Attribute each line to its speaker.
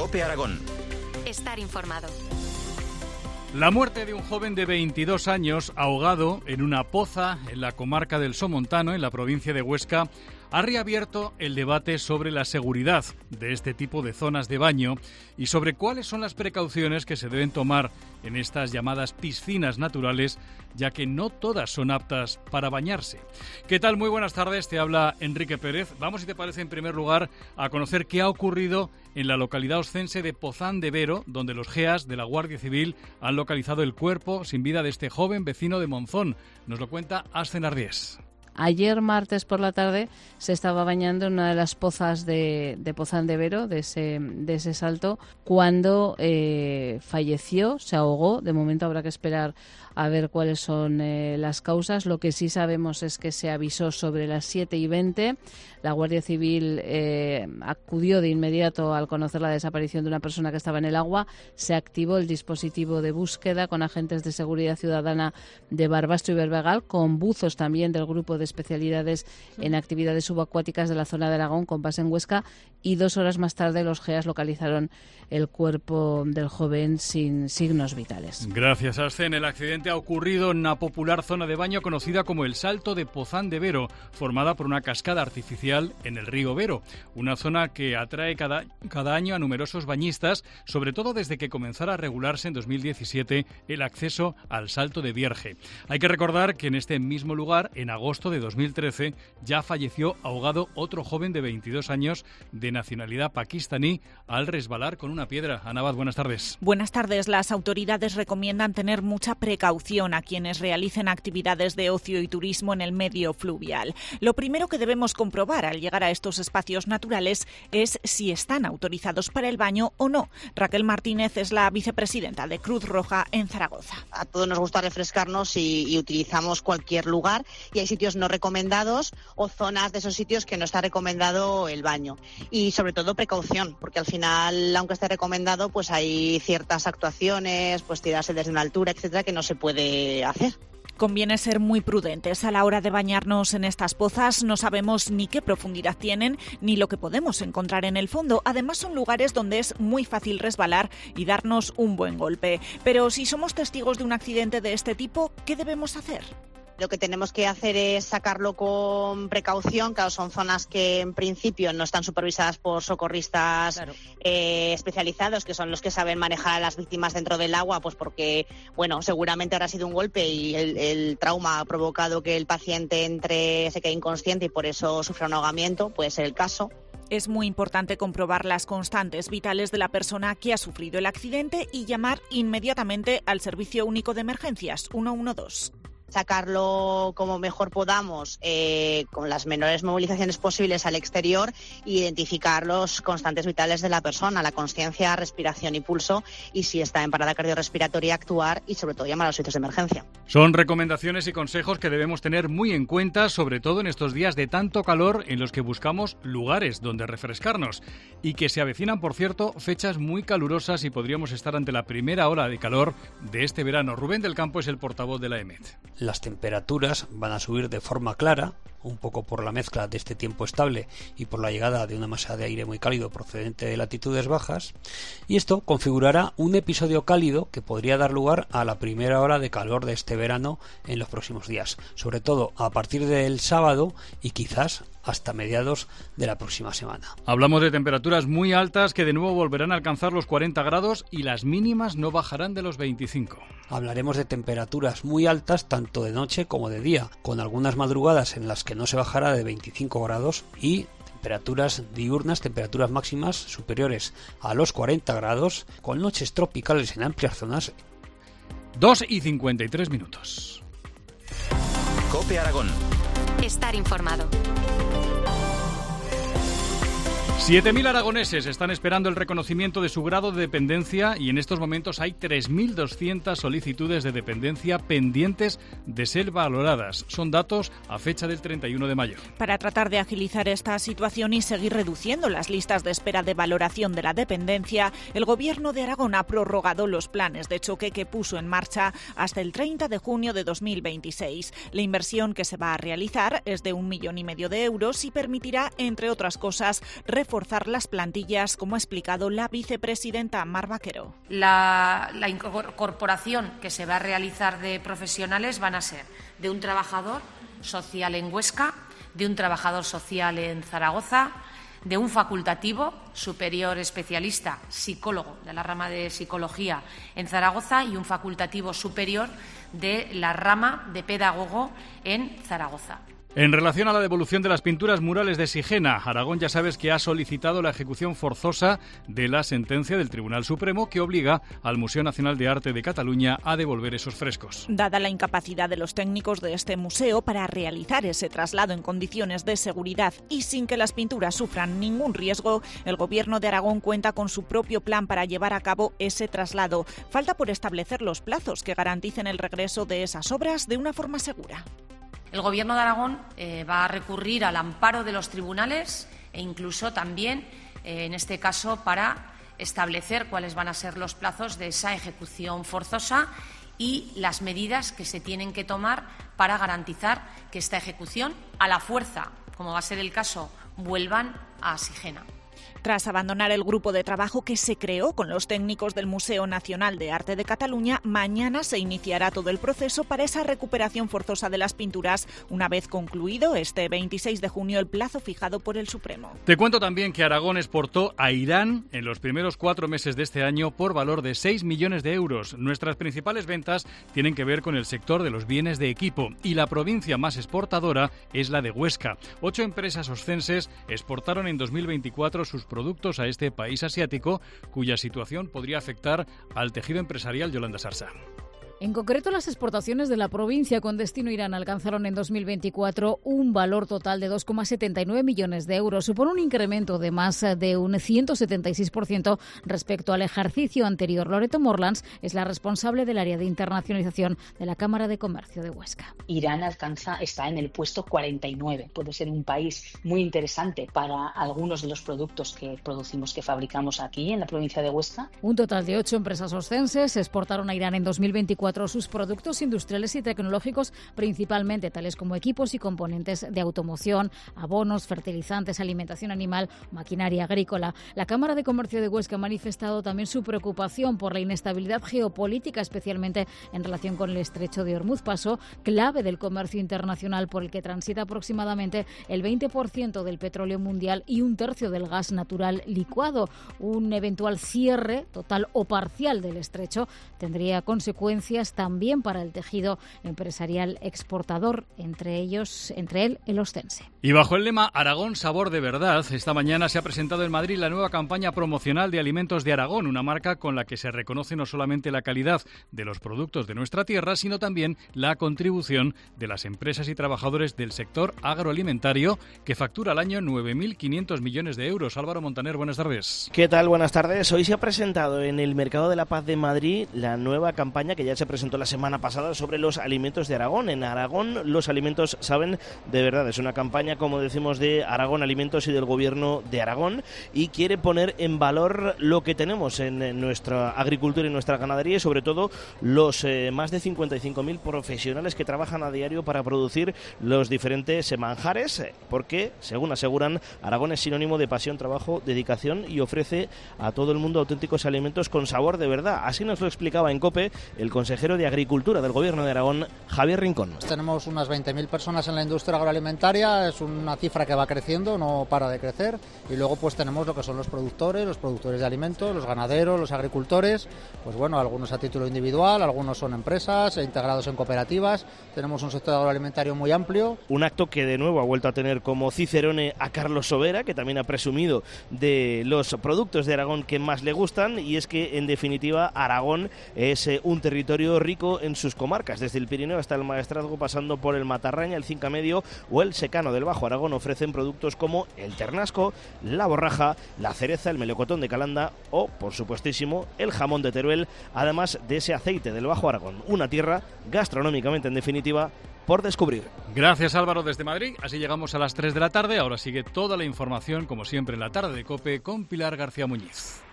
Speaker 1: COPE Aragón.
Speaker 2: Estar informado.
Speaker 3: La muerte de un joven de 22 años ahogado en una poza en la comarca del Somontano, en la provincia de Huesca, ha reabierto el debate sobre la seguridad de este tipo de zonas de baño y sobre cuáles son las precauciones que se deben tomar en estas llamadas piscinas naturales, ya que no todas son aptas para bañarse. ¿Qué tal? Muy buenas tardes, te habla Enrique Pérez. Vamos, si te parece, en primer lugar, a conocer qué ha ocurrido en la localidad oscense de Pozán de Vero, donde los GEAS de la Guardia Civil han localizado el cuerpo sin vida de este joven vecino de Monzón. Nos lo cuenta Ascen Ardiés.
Speaker 4: Ayer martes por la tarde se estaba bañando en una de las pozas de Pozán de Vero, de ese salto, cuando falleció, se ahogó. De momento habrá que esperar a ver cuáles son las causas. Lo que sí sabemos es que se avisó sobre las 7:20. La Guardia Civil acudió de inmediato al conocer la desaparición de una persona que estaba en el agua. Se activó el dispositivo de búsqueda con agentes de seguridad ciudadana de Barbastro y Berbegal, con buzos también del grupo de especialidades en actividades subacuáticas de la zona de Aragón, con base en Huesca, y 2 horas más tarde los GEAS localizaron el cuerpo del joven sin signos vitales.
Speaker 3: Gracias, Ascen. El accidente ha ocurrido en una popular zona de baño conocida como el Salto de Pozán de Vero, formada por una cascada artificial en el río Vero, una zona que atrae cada año a numerosos bañistas, sobre todo desde que comenzara a regularse en 2017 el acceso al Salto de Vierge. Hay que recordar que en este mismo lugar, en agosto de 2013, ya falleció ahogado otro joven de 22 años de nacionalidad pakistaní al resbalar con una piedra. Ana Abad, buenas tardes.
Speaker 5: Buenas tardes. Las autoridades recomiendan tener mucha precaución a quienes realicen actividades de ocio y turismo en el medio fluvial. Lo primero que debemos comprobar al llegar a estos espacios naturales es si están autorizados para el baño o no. Raquel Martínez es la vicepresidenta de Cruz Roja en Zaragoza.
Speaker 6: A todos nos gusta refrescarnos y utilizamos cualquier lugar, y hay sitios no recomendados o zonas de esos sitios que no está recomendado el baño. Y sobre todo precaución, porque al final, aunque esté recomendado, pues hay ciertas actuaciones, pues tirarse desde una altura, etcétera, que no se puede hacer.
Speaker 5: Conviene ser muy prudentes a la hora de bañarnos en estas pozas. No sabemos ni qué profundidad tienen ni lo que podemos encontrar en el fondo. Además, son lugares donde es muy fácil resbalar y darnos un buen golpe. Pero si somos testigos de un accidente de este tipo, ¿qué debemos hacer?
Speaker 6: Lo que tenemos que hacer es sacarlo con precaución. Claro, son zonas que en principio no están supervisadas por socorristas especializados, que son los que saben manejar a las víctimas dentro del agua, pues porque, bueno, seguramente habrá sido un golpe y el trauma ha provocado que el paciente se quede inconsciente y por eso sufra un ahogamiento, puede ser el caso.
Speaker 5: Es muy importante comprobar las constantes vitales de la persona que ha sufrido el accidente y llamar inmediatamente al Servicio Único de Emergencias 112.
Speaker 6: Sacarlo como mejor podamos, con las menores movilizaciones posibles al exterior, e identificar los constantes vitales de la persona, la consciencia, respiración y pulso, y si está en parada cardiorrespiratoria, actuar y sobre todo llamar a los servicios de emergencia.
Speaker 3: Son recomendaciones y consejos que debemos tener muy en cuenta, sobre todo en estos días de tanto calor en los que buscamos lugares donde refrescarnos y que se avecinan, por cierto, fechas muy calurosas y podríamos estar ante la primera ola de calor de este verano. Rubén del Campo es el portavoz de la EMET.
Speaker 7: Las temperaturas van a subir de forma clara, un poco por la mezcla de este tiempo estable y por la llegada de una masa de aire muy cálido procedente de latitudes bajas, y esto configurará un episodio cálido que podría dar lugar a la primera ola de calor de este verano en los próximos días, sobre todo a partir del sábado y quizás hasta mediados de la próxima semana.
Speaker 3: Hablamos de temperaturas muy altas que de nuevo volverán a alcanzar los 40 grados y las mínimas no bajarán de los 25.
Speaker 7: Hablaremos de temperaturas muy altas tanto de noche como de día, con algunas madrugadas en las que no se bajará de 25 grados y temperaturas diurnas, temperaturas máximas superiores a los 40 grados, con noches tropicales en amplias zonas.
Speaker 3: 2:53.
Speaker 1: COPE Aragón.
Speaker 2: Estar informado.
Speaker 3: 7.000 aragoneses están esperando el reconocimiento de su grado de dependencia y en estos momentos hay 3.200 solicitudes de dependencia pendientes de ser valoradas. Son datos a fecha del 31 de mayo.
Speaker 5: Para tratar de agilizar esta situación y seguir reduciendo las listas de espera de valoración de la dependencia, el Gobierno de Aragón ha prorrogado los planes de choque que puso en marcha hasta el 30 de junio de 2026. La inversión que se va a realizar es de 1,5 millones de euros y permitirá, entre otras cosas, reforzar reforzar las plantillas, como ha explicado la vicepresidenta Mar Vaquero.
Speaker 8: La incorporación que se va a realizar de profesionales van a ser de un trabajador social en Huesca, de un trabajador social en Zaragoza, de un facultativo superior especialista, psicólogo de la rama de psicología en Zaragoza y un facultativo superior de la rama de pedagogo en Zaragoza.
Speaker 3: En relación a la devolución de las pinturas murales de Sigena, Aragón ya sabes que ha solicitado la ejecución forzosa de la sentencia del Tribunal Supremo que obliga al Museo Nacional de Arte de Cataluña a devolver esos frescos.
Speaker 5: Dada la incapacidad de los técnicos de este museo para realizar ese traslado en condiciones de seguridad y sin que las pinturas sufran ningún riesgo, el Gobierno de Aragón cuenta con su propio plan para llevar a cabo ese traslado. Falta por establecer los plazos que garanticen el regreso de esas obras de una forma segura.
Speaker 8: El Gobierno de Aragón va a recurrir al amparo de los tribunales e incluso también, en este caso, para establecer cuáles van a ser los plazos de esa ejecución forzosa y las medidas que se tienen que tomar para garantizar que esta ejecución, a la fuerza, como va a ser el caso, vuelvan a Sigena.
Speaker 5: Tras abandonar el grupo de trabajo que se creó con los técnicos del Museo Nacional de Arte de Cataluña, mañana se iniciará todo el proceso para esa recuperación forzosa de las pinturas, una vez concluido este 26 de junio el plazo fijado por el Supremo.
Speaker 3: Te cuento también que Aragón exportó a Irán en los primeros 4 meses de este año por valor de 6 millones de euros. Nuestras principales ventas tienen que ver con el sector de los bienes de equipo y la provincia más exportadora es la de Huesca. 8 empresas oscenses exportaron en 2024 sus productos a este país asiático, cuya situación podría afectar al tejido empresarial. Yolanda Sarsa.
Speaker 9: En concreto, las exportaciones de la provincia con destino Irán alcanzaron en 2024 un valor total de 2,79 millones de euros, supone un incremento de más de un 176% respecto al ejercicio anterior. Loreto Morlans es la responsable del área de internacionalización de la Cámara de Comercio de Huesca.
Speaker 10: Irán está en el puesto 49. Puede ser un país muy interesante para algunos de los productos que producimos, que fabricamos aquí en la provincia de Huesca.
Speaker 9: Un total de 8 empresas oscenses exportaron a Irán en 2024 sus productos industriales y tecnológicos, principalmente tales como equipos y componentes de automoción, abonos, fertilizantes, alimentación animal, maquinaria agrícola. La Cámara de Comercio de Huesca ha manifestado también su preocupación por la inestabilidad geopolítica, especialmente en relación con el estrecho de Hormuz, paso clave del comercio internacional por el que transita aproximadamente el 20% del petróleo mundial y un tercio del gas natural licuado. Un eventual cierre total o parcial del estrecho tendría consecuencias también para el tejido empresarial exportador, entre él el oscense.
Speaker 3: Y bajo el lema Aragón, sabor de verdad, esta mañana se ha presentado en Madrid la nueva campaña promocional de Alimentos de Aragón, una marca con la que se reconoce no solamente la calidad de los productos de nuestra tierra, sino también la contribución de las empresas y trabajadores del sector agroalimentario, que factura al año 9.500 millones de euros. Álvaro Montaner, buenas tardes.
Speaker 11: ¿Qué tal? Buenas tardes. Hoy se ha presentado en el Mercado de la Paz de Madrid la nueva campaña que ya se presentó la semana pasada sobre los alimentos de Aragón. En Aragón los alimentos saben de verdad. Es una campaña, como decimos, de Aragón Alimentos y del Gobierno de Aragón, y quiere poner en valor lo que tenemos en nuestra agricultura y nuestra ganadería, y sobre todo los más de 55.000 profesionales que trabajan a diario para producir los diferentes manjares, porque, según aseguran, Aragón es sinónimo de pasión, trabajo, dedicación y ofrece a todo el mundo auténticos alimentos con sabor de verdad. Así nos lo explicaba en COPE el consejero de Agricultura del Gobierno de Aragón, Javier Rincón.
Speaker 12: Tenemos unas 20.000 personas en la industria agroalimentaria, es una cifra que va creciendo, no para de crecer, y luego pues tenemos lo que son los productores de alimentos, los ganaderos, los agricultores, pues bueno, algunos a título individual, algunos son empresas integrados en cooperativas. Tenemos un sector agroalimentario muy amplio.
Speaker 11: Un acto que de nuevo ha vuelto a tener como cicerone a Carlos Sobera, que también ha presumido de los productos de Aragón que más le gustan, y es que en definitiva Aragón es un territorio rico en sus comarcas, desde el Pirineo hasta el Maestrazgo, pasando por el Matarraña, el Cinca Medio o el Secano del Bajo Aragón. Ofrecen productos como el ternasco, la borraja, la cereza, el melocotón de Calanda o, por supuestísimo, el jamón de Teruel, además de ese aceite del Bajo Aragón. Una tierra gastronómicamente, en definitiva, por descubrir.
Speaker 3: Gracias, Álvaro, desde Madrid. Así llegamos a las 3 de la tarde. Ahora sigue toda la información, como siempre, en la tarde de COPE con Pilar García Muñiz.